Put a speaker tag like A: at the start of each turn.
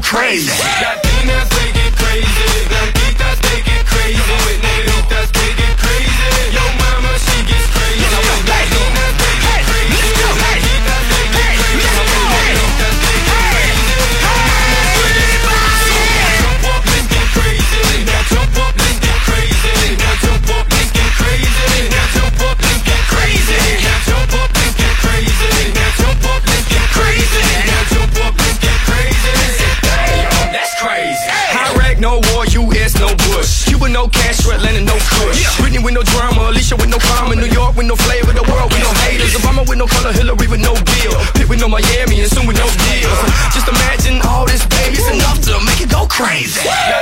A: crazy.
B: Latinas, they get crazy. Blanquitas, they get crazy. With negritas, they get crazy. Yo mama, she gets crazy. Latinas, they get crazy. Blanquitas, they get crazy. Negritas, they get crazy. Jump up, let's get crazy. Now jump up, let's get crazy. Now jump up, let's get crazy. Now jump up, let's get crazy. Now jump up, let's get crazy. Now jump up, let's get crazy. Now jump up, let's get crazy. Damn, that's crazy. Iraq, no war, US, no Bush. Cuba, no Castro, Atlanta, no Kush. Britney with no drama, Alicia with no karma. New York with no flavor, the world with no haters. Obama with no color, Hillary with no bill. Pitt with no Miami, and soon with no deals. Just imagine all this, baby, it's enough to make it go crazy.